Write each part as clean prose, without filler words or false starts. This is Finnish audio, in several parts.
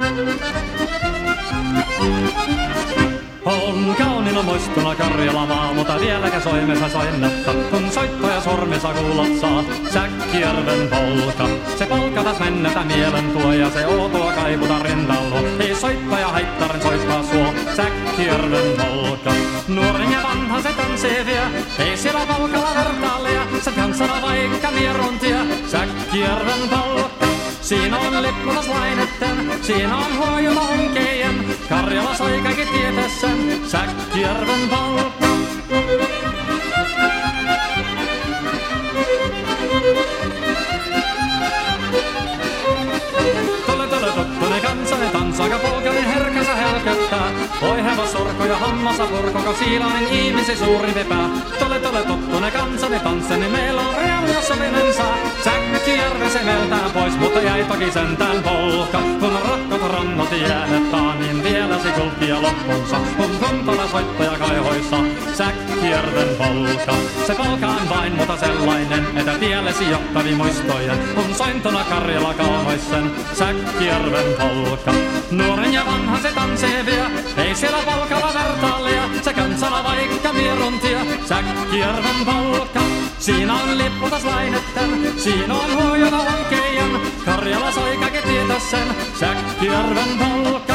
On kauniina muistona Karjala maa, mutta vieläkä soimessa soinnatta. Kun soittaja sormessa kuulot saa, Säkkijärven polka. Se polka taas mennetä mielen tuo ja se outoa kaivuta rindallo. Ei soittaja haittaren soittaa suo, Säkkijärven polka. Nuoren ja vanha se tanssii vie, ei siellä polkalla vertaalia. Se tanssana vaikka mieruntia, Säkkijärven polka. Siinä on lipputas lainetten, siinä on huojuma onkejen. Karjala soi kaikki tietessen, Säkkijärven polka. Tule tottunen kansanen tanssaka polkarin herkänsä helköttää. Oi hevos sorko ja hammasa purkoko siilainen ihmisi suurin vepää. Tule tottunen kansanen tanssi, niin meillä on riemu ja sopinen saa. Säkkijärven se meltään pois, mutta jäi toki sentään polka. Kun rakkot rannot jäänettaa, niin vielä se kulkkia loppunsa. Kun kuntola soittaja kaihoissa, Säkkijärven polka. Se polka on vain mutta sellainen, että tiellesi johtavi muistojen. Kun sointona Karjala kaunoisen, Säkkijärven polka. Nuoren ja vanha se tanssii vie, ei siellä polkalla vertaalia. Se kansana vaikka mieruntia, Säkkijärven polka. Siinä on lipputas lainetten, siinä on huojona vankeijan. Karjala soi kaikki tietä sen, Säkkijärven polka.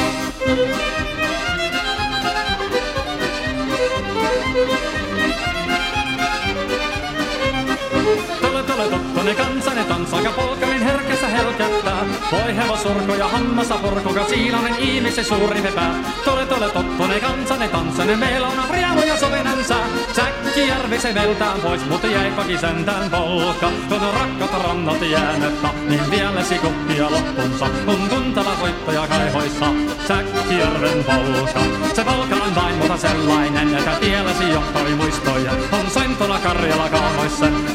Tule tottunen kansanen tanssaka polkarin herkässä helkättää. Voi hevos surko ja hammassa purkuka siilainen ihmisi suuri vepää. Tule tottunen kansanen tanssinen, meillä on riemu ja sovinen sää. Säkkijärvi se veltään pois, mutta jäi toki sentään polka. Kun rakkat rannat jäänettä, niin vielä sikukkia loppunsa. Kun kuntala soittaja kaihoissa, Säkkijärven polka. Se polka on vain mutta sellainen, että tiellesi johtavi muistoja. On sointona Karjala kaunoissa,